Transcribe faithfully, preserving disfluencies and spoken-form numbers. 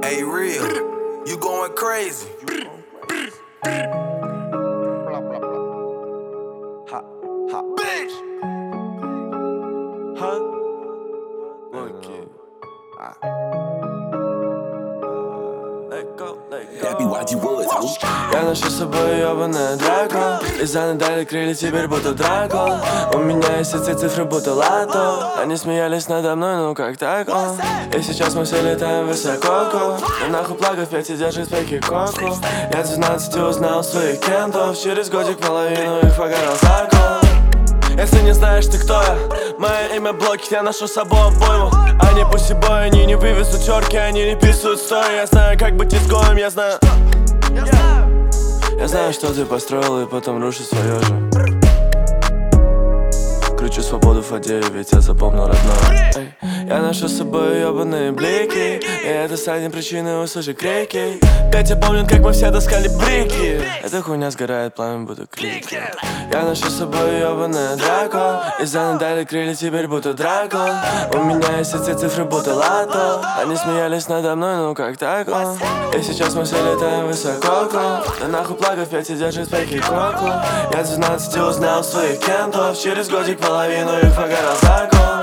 Hey, real, you going crazy. Hot, hot bitch. Huh? Okay. Ah. Let go, let go. Happy Watty Woods, Я ношу с собой ёбаная драка. Лизаны дали крылья, теперь будто дракон. У меня есть эти цифры, будто лото. Они смеялись надо мной, ну как так, о? И сейчас мы все летаем высоко. И нахуй плагов пять и держит фейки коку. Я двенадцати узнал своих кентов. Через годик половину их погорел закон. Если не знаешь ты кто я, мое имя блокит, я ношу с собой обойму. Они пусибой, они не вывезут терки, они не писают стоя. Я знаю, как быть изгоем, я знаю. Я знаю, что ты построил и потом рушишь свое же. Кручу свободу в воде, ведь я запомнил родное. Эй, я ношу с собой ебаные блики, и это станет причиной услышать крики. Петя помнит, как мы все таскали брики. Эта хуйня сгорает, пламя будто крики. Я ношу с собой ебаная драко. И занадали крылья, теперь будто дракон. У меня есть эти цифры, будто лото. Они смеялись надо мной, ну как так, о? И сейчас мы все летаем высоко. Да нахуй плагов пять и держит фейки коку. Я двенадцати узнал своих кентов. Через годик половину их погорел закон.